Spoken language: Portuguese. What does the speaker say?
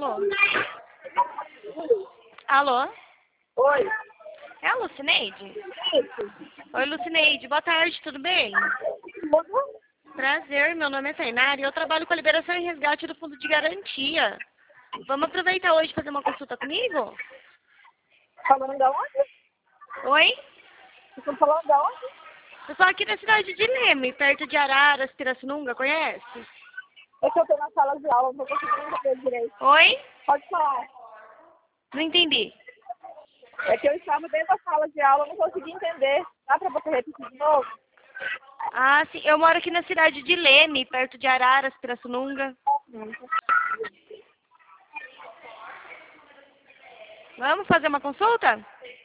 Alô? Alô? Oi. É a Lucineide? Isso. Oi, Lucineide. Boa tarde, tudo bem? Tudo? Prazer, meu nome é Tainara e eu trabalho com a liberação e resgate do Fundo de Garantia. Vamos aproveitar hoje e fazer uma consulta comigo? Falando da onde? Oi? Vocês estão falando da onde? Eu sou aqui da cidade de Leme, perto de Araras, Pirassununga, conhece? É que eu tô na sala de aula, não tô conseguindo entender direito. Oi? Pode falar. Não entendi. É que eu estava dentro da sala de aula, não consegui entender. Dá pra você repetir de novo? Ah, sim. Eu moro aqui na cidade de Leme, perto de Araras, Pirassununga. Vamos fazer uma consulta?